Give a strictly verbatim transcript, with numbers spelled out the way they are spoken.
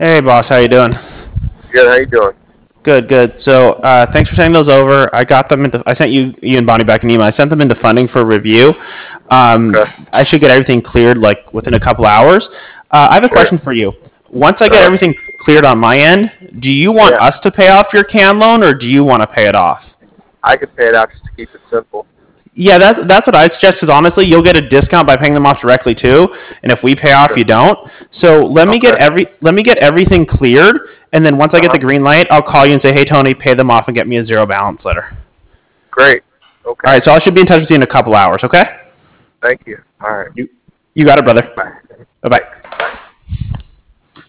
Hey, boss, how you doing? Good. How you doing? Good, good. So, uh, thanks for sending those over. I got them into. I sent you, you and Bonnie back an email. I sent them into funding for review. Um, Okay. I should get everything cleared like within a couple hours. Uh, I have a Sure. question for you. Once I get Uh, everything cleared on my end, do you want yeah. us to pay off your can loan, or do you want to pay it off? I could pay it out just to keep it simple. Yeah, that's that's what I'd suggest. Because honestly, you'll get a discount by paying them off directly too. And if we pay off, Okay. you don't. So let me get Okay. every let me get everything cleared, and then once I Uh get the huh. green light, I'll call you and say, "Hey, Tony, pay them off and get me a zero balance letter." Great. All Okay. right, so I should be in touch with you in a couple hours. Okay? Thank you. All right. You you got it, brother. Bye. Bye bye. Thanks. Bye.